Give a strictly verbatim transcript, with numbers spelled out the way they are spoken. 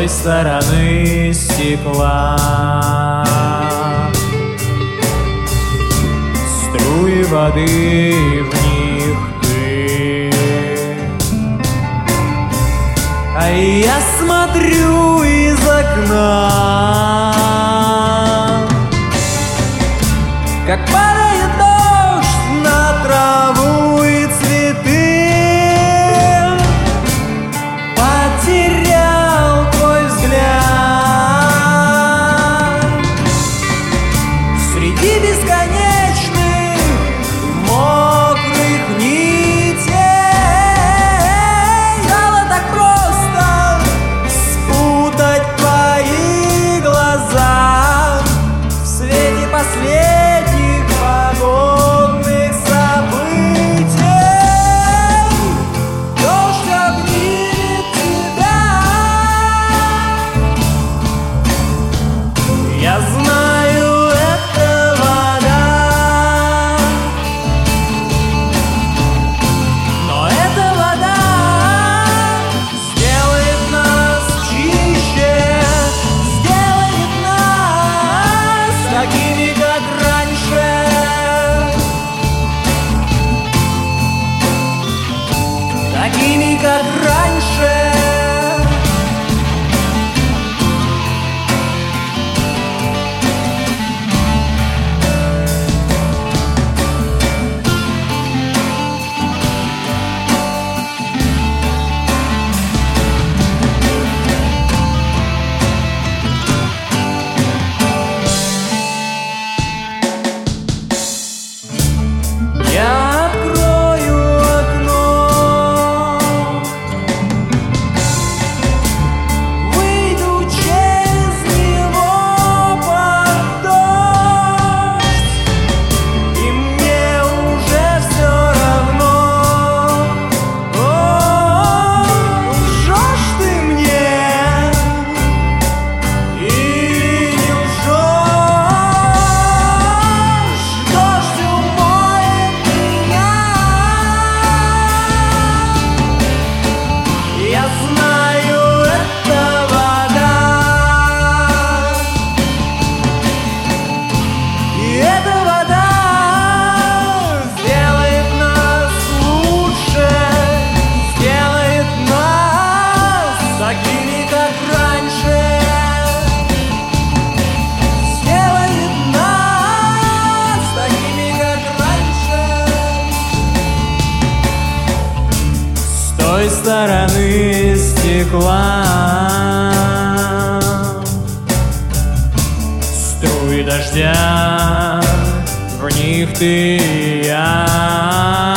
той стороны стекла. Струи воды, в них ты, а я смотрю из окна, как падает дождь на траву и цветы. Потерял твой взгляд среди бесконечных мокрых нитей. Стало так просто спутать твои глаза в свете последних погодных событий. Дождь обнимет тебя. Я знаю, это вода, но эта вода сделает нас чище, сделает нас такими, как раньше, такими, как раньше. Я открою окно, выйду через него под дождь, и мне уже все равно. О, лжешь ты мне или не лжешь? Дождь умоет меня. Я знаю, это вода, и эта вода сделает нас лучше, сделает нас такими, как раньше, сделает нас такими, как раньше. С той стороны стекла струи дождя, в них ты и я.